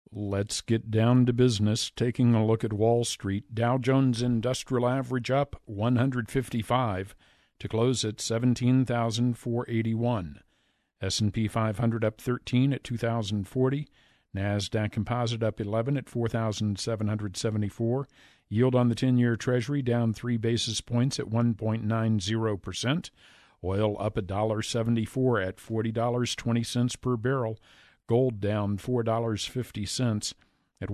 Let's get down to business. Taking a look at Wall Street, Dow Jones Industrial Average up 155 to close at 17,481. S&P 500 up 13 at 2,040. NASDAQ Composite up 11 at 4,774. Yield on the 10-year Treasury down 3 basis points at 1.90%. Oil up $1.74 at $40.20 per barrel. Gold down $4.50 at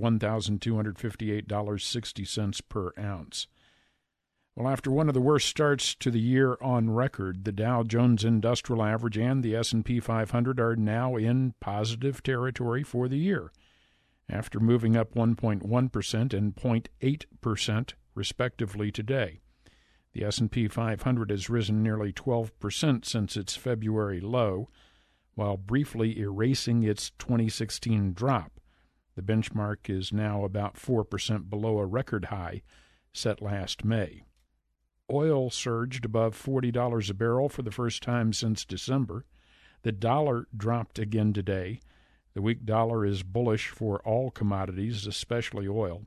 $1,258.60 per ounce. Well, after one of the worst starts to the year on record, the Dow Jones Industrial Average and the S&P 500 are now in positive territory for the year, after moving up 1.1% and 0.8% respectively today. The S&P 500 has risen nearly 12% since its February low, while briefly erasing its 2016 drop. The benchmark is now about 4% below a record high set last May. Oil surged above $40 a barrel for the first time since December. The dollar dropped again today. The weak dollar is bullish for all commodities, especially oil.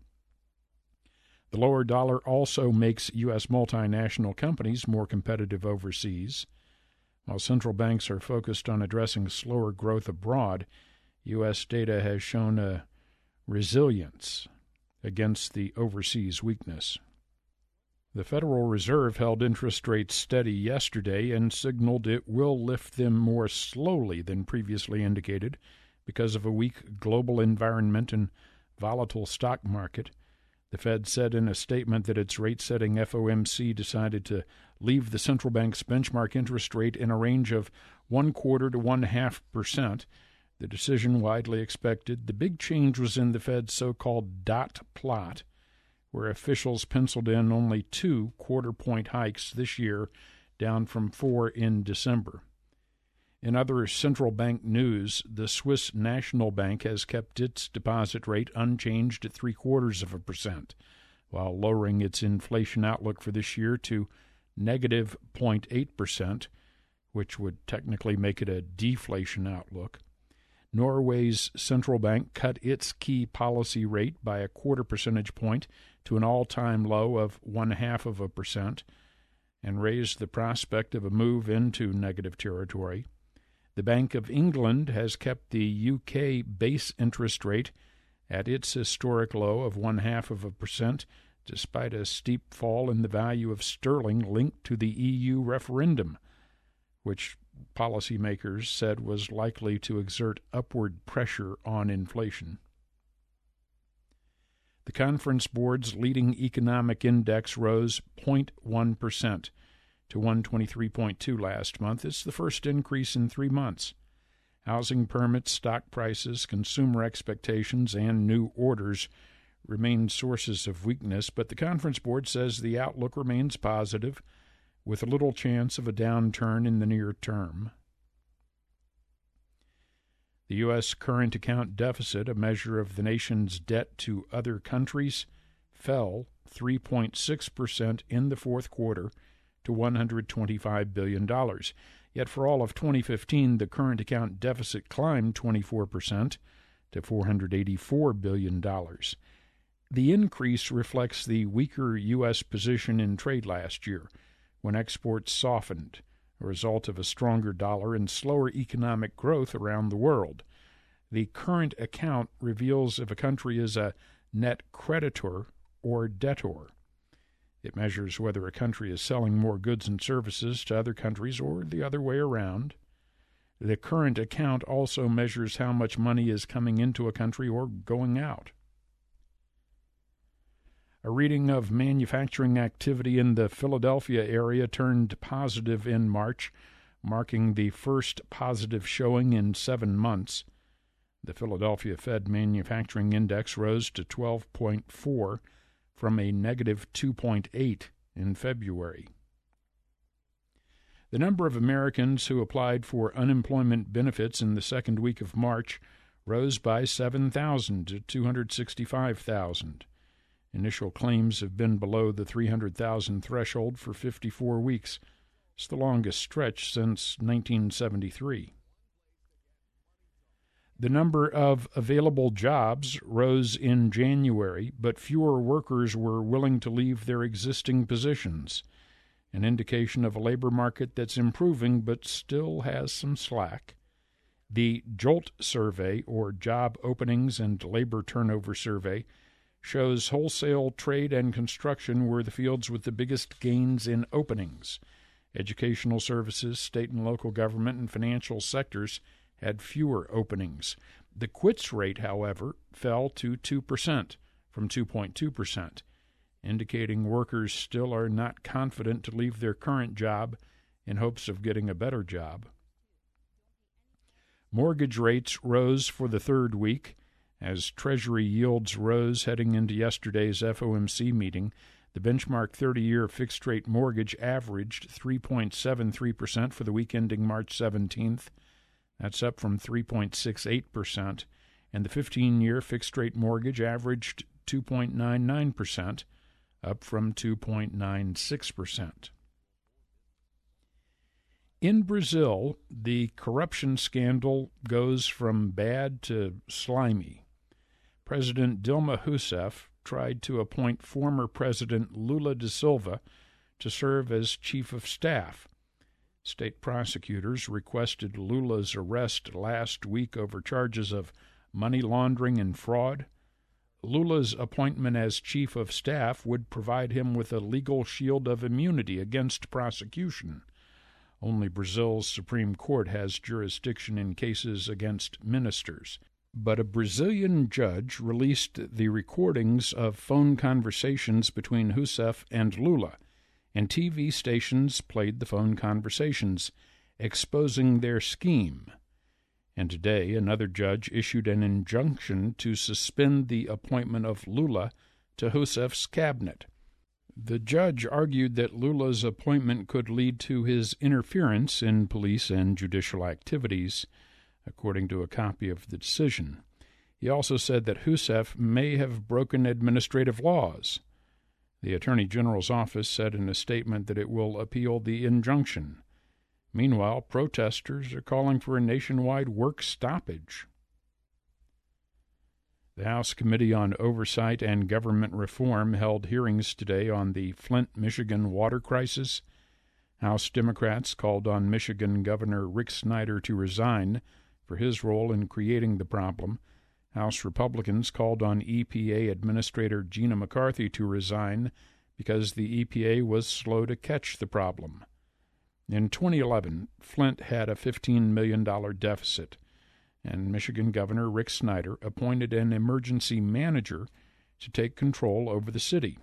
The lower dollar also makes U.S. multinational companies more competitive overseas. While central banks are focused on addressing slower growth abroad, U.S. data has shown a resilience against the overseas weakness. The Federal Reserve held interest rates steady yesterday and signaled it will lift them more slowly than previously indicated because of a weak global environment and volatile stock market. The Fed said in a statement that its rate-setting FOMC decided to leave the central bank's benchmark interest rate in a range of 0.25% to 0.5%. The decision widely expected. The big change was in the Fed's so-called dot plot, where officials penciled in only 2 quarter-point hikes this year, down from 4 in December. In other central bank news, the Swiss National Bank has kept its deposit rate unchanged at 0.75%, while lowering its inflation outlook for this year to negative 0.8%, which would technically make it a deflation outlook. Norway's central bank cut its key policy rate by a 0.25 percentage point to an all-time low of 0.5%, and raised the prospect of a move into negative territory. The Bank of England has kept the UK base interest rate at its historic low of 0.5%, despite a steep fall in the value of sterling linked to the EU referendum, which policymakers said was likely to exert upward pressure on inflation. The Conference Board's leading economic index rose 0.1% to 123.2 last month. It's the first increase in 3 months. Housing permits, stock prices, consumer expectations, and new orders remain sources of weakness, but the Conference Board says the outlook remains positive, with little chance of a downturn in the near term. The U.S. current account deficit, a measure of the nation's debt to other countries, fell 3.6% in the fourth quarter to $125 billion. Yet for all of 2015, the current account deficit climbed 24% to $484 billion. The increase reflects the weaker U.S. position in trade last year, when exports softened, a result of a stronger dollar and slower economic growth around the world. The current account reveals if a country is a net creditor or debtor. It measures whether a country is selling more goods and services to other countries or the other way around. The current account also measures how much money is coming into a country or going out. A reading of manufacturing activity in the Philadelphia area turned positive in March, marking the first positive showing in 7 months. The Philadelphia Fed Manufacturing Index rose to 12.4 from a negative 2.8 in February. The number of Americans who applied for unemployment benefits in the second week of March rose by 7,000 to 265,000. Initial claims have been below the 300,000 threshold for 54 weeks. It's the longest stretch since 1973. The number of available jobs rose in January, but fewer workers were willing to leave their existing positions, an indication of a labor market that's improving but still has some slack. The JOLT survey, or Job Openings and Labor Turnover Survey, shows wholesale, trade, and construction were the fields with the biggest gains in openings. Educational services, state and local government, and financial sectors had fewer openings. The quits rate, however, fell to 2% from 2.2%, indicating workers still are not confident to leave their current job in hopes of getting a better job. Mortgage rates rose for the third week as Treasury yields rose heading into yesterday's FOMC meeting. The benchmark 30-year fixed-rate mortgage averaged 3.73% for the week ending March 17th. That's up from 3.68%, and the 15-year fixed-rate mortgage averaged 2.99%, up from 2.96%. In Brazil, the corruption scandal goes from bad to slimy. President Dilma Rousseff tried to appoint former President Lula da Silva to serve as chief of staff. State prosecutors requested Lula's arrest last week over charges of money laundering and fraud. Lula's appointment as chief of staff would provide him with a legal shield of immunity against prosecution. Only Brazil's Supreme Court has jurisdiction in cases against ministers. But a Brazilian judge released the recordings of phone conversations between Rousseff and Lula, and TV stations played the phone conversations, exposing their scheme. And today, another judge issued an injunction to suspend the appointment of Lula to Rousseff's cabinet. The judge argued that Lula's appointment could lead to his interference in police and judicial activities, according to a copy of the decision. He also said that Rousseff may have broken administrative laws. The Attorney General's office said in a statement that it will appeal the injunction. Meanwhile, protesters are calling for a nationwide work stoppage. The House Committee on Oversight and Government Reform held hearings today on the Flint, Michigan water crisis. House Democrats called on Michigan Governor Rick Snyder to resign for his role in creating the problem. House Republicans called on EPA Administrator Gina McCarthy to resign because the EPA was slow to catch the problem. In 2011, Flint had a $15 million deficit, and Michigan Governor Rick Snyder appointed an emergency manager to take control over the city.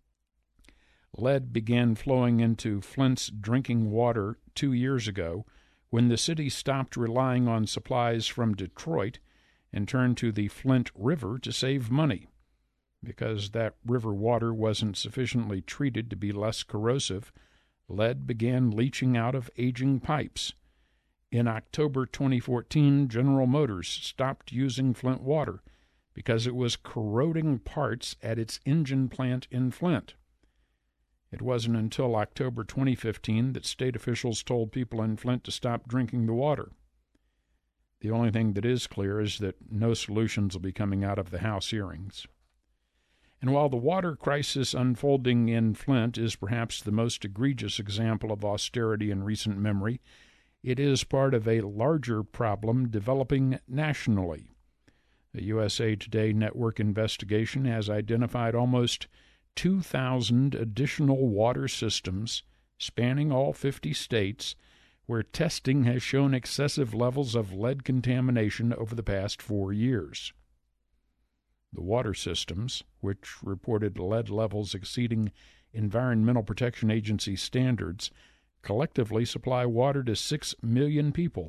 Lead began flowing into Flint's drinking water 2 years ago when the city stopped relying on supplies from Detroit and turned to the Flint River to save money. Because that river water wasn't sufficiently treated to be less corrosive, lead began leaching out of aging pipes. In October 2014, General Motors stopped using Flint water because it was corroding parts at its engine plant in Flint. It wasn't until October 2015 that state officials told people in Flint to stop drinking the water. The only thing that is clear is that no solutions will be coming out of the House hearings. And while the water crisis unfolding in Flint is perhaps the most egregious example of austerity in recent memory, it is part of a larger problem developing nationally. The USA Today network investigation has identified almost 2,000 additional water systems spanning all 50 states where testing has shown excessive levels of lead contamination over the past 4 years. The water systems, which reported lead levels exceeding Environmental Protection Agency standards, collectively supply water to 6 million people.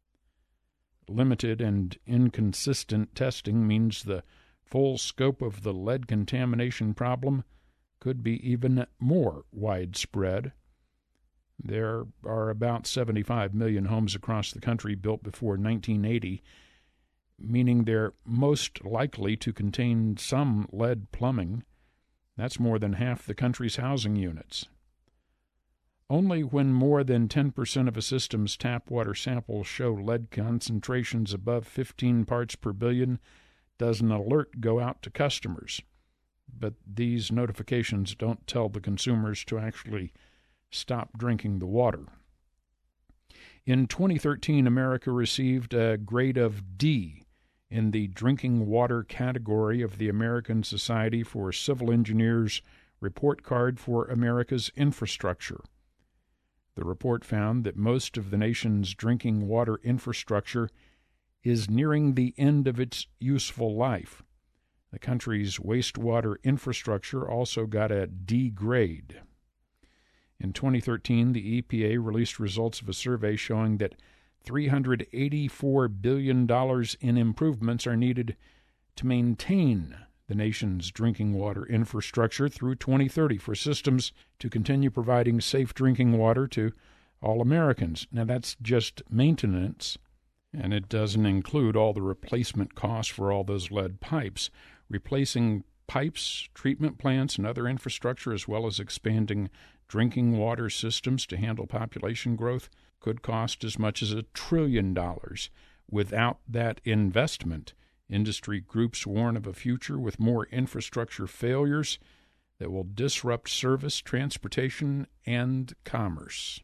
Limited and inconsistent testing means the full scope of the lead contamination problem could be even more widespread. There are about 75 million homes across the country built before 1980, meaning they're most likely to contain some lead plumbing. That's more than half the country's housing units. Only when more than 10% of a system's tap water samples show lead concentrations above 15 parts per billion does an alert go out to customers. But these notifications don't tell the consumers to actually stop drinking the water. In 2013, America received a grade of D in the drinking water category of the American Society for Civil Engineers report card for America's infrastructure. The report found that most of the nation's drinking water infrastructure is nearing the end of its useful life. The country's wastewater infrastructure also got a D grade. In 2013, the EPA released results of a survey showing that $384 billion in improvements are needed to maintain the nation's drinking water infrastructure through 2030 for systems to continue providing safe drinking water to all Americans. Now, that's just maintenance, and it doesn't include all the replacement costs for all those lead pipes. Replacing pipes, treatment plants, and other infrastructure, as well as expanding drinking water systems to handle population growth, could cost as much as $1 trillion. Without that investment, industry groups warn of a future with more infrastructure failures that will disrupt service, transportation, and commerce.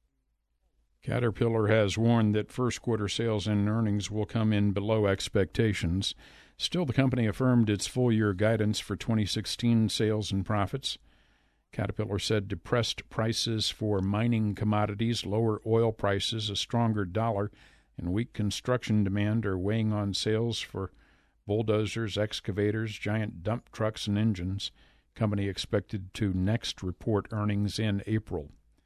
Caterpillar has warned that first quarter sales and earnings will come in below expectations. Still, the company affirmed its full-year guidance for 2016 sales and profits. Caterpillar said depressed prices for mining commodities, lower oil prices, a stronger dollar, and weak construction demand are weighing on sales for bulldozers, excavators, giant dump trucks, and engines. Company expected to next report earnings in April.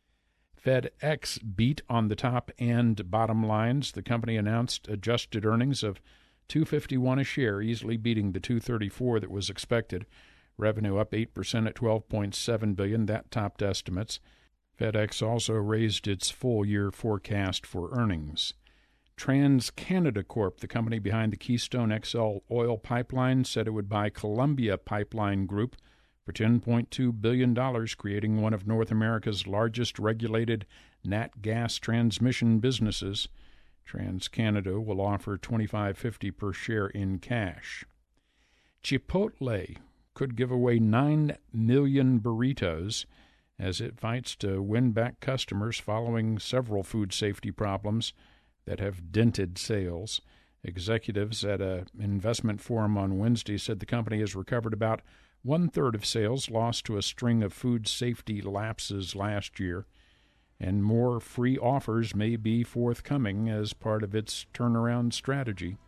FedEx beat on the top and bottom lines. The company announced adjusted earnings of $2.51 a share, easily beating the $2.34 that was expected. Revenue up 8% at $12.7 billion. That topped estimates. FedEx also raised its full-year forecast for earnings. TransCanada Corp., the company behind the Keystone XL oil pipeline, said it would buy Columbia Pipeline Group for $10.2 billion, creating one of North America's largest regulated nat gas transmission businesses. TransCanada will offer $25.50 per share in cash. Chipotle could give away 9 million burritos as it fights to win back customers following several food safety problems that have dented sales. Executives at an investment forum on Wednesday said the company has recovered about one-third of sales lost to a string of food safety lapses last year, and more free offers may be forthcoming as part of its turnaround strategy.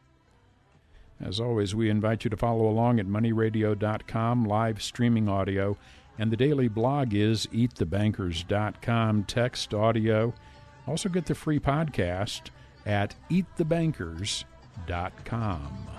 As always, we invite you to follow along at moneyradio.com, live streaming audio, and the daily blog is eatthebankers.com, text, audio. Also get the free podcast at eatthebankers.com.